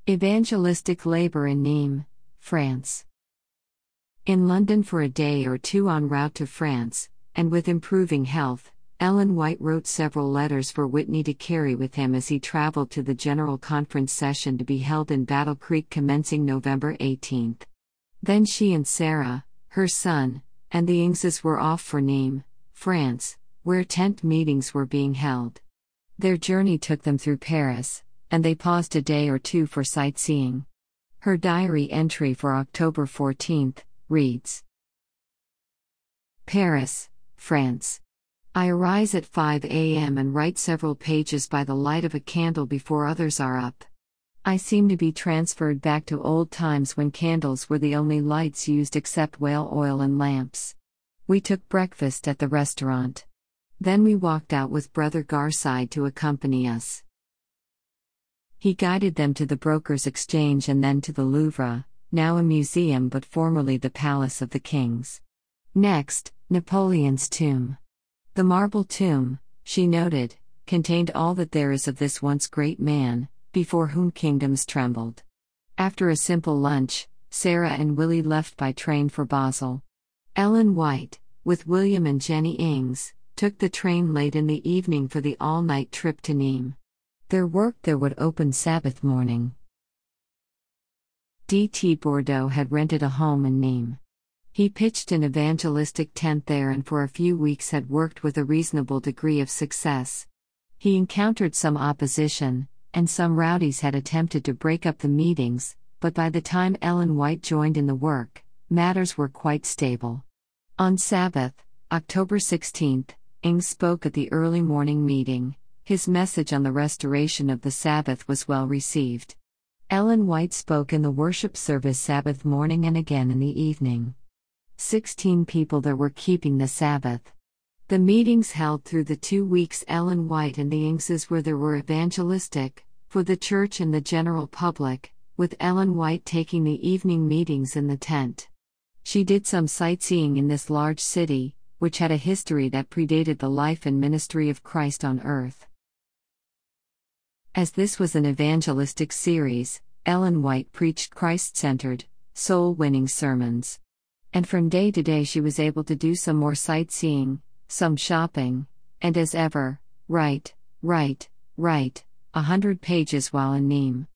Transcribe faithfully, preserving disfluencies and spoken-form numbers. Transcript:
Evangelistic labor in Nîmes, France. In London for a day or two en route to France, and with improving health, Ellen White wrote several letters for Whitney to carry with him as he traveled to the General Conference session to be held in Battle Creek commencing November eighteenth. Then she and Sarah, her son, and the Ingses were off for Nîmes, France, where tent meetings were being held. Their journey took them through Paris, and they paused a day or two for sightseeing. Her diary entry for October fourteenth reads: Paris, France. I arise at five a m and write several pages by the light of a candle before others are up. I seem to be transferred back to old times when candles were the only lights used except whale oil and lamps. We took breakfast at the restaurant. Then we walked out with Brother Garside to accompany us. He guided them to the Brokers' Exchange and then to the Louvre, now a museum but formerly the Palace of the Kings. Next, Napoleon's tomb. The marble tomb, she noted, contained all that there is of this once great man, before whom kingdoms trembled. After a simple lunch, Sarah and Willie left by train for Basel. Ellen White, with William and Jenny Ings, took the train late in the evening for the all-night trip to Nîmes. Their work there would open Sabbath morning. D T Bordeaux had rented a home in Nîmes. He pitched an evangelistic tent there and for a few weeks had worked with a reasonable degree of success. He encountered some opposition, and some rowdies had attempted to break up the meetings, but by the time Ellen White joined in the work, matters were quite stable. On Sabbath, October sixteenth, Ings spoke at the early morning meeting. His message on the restoration of the Sabbath was well received. Ellen White spoke in the worship service Sabbath morning and again in the evening. Sixteen people there were keeping the Sabbath. The meetings held through the two weeks Ellen White and the Ingses were there were evangelistic, for the church and the general public, with Ellen White taking the evening meetings in the tent. She did some sightseeing in this large city, which had a history that predated the life and ministry of Christ on earth. As this was an evangelistic series, Ellen White preached Christ-centered, soul-winning sermons. And from day to day she was able to do some more sightseeing, some shopping, and as ever, write, write, write, a hundred pages while in Nîmes.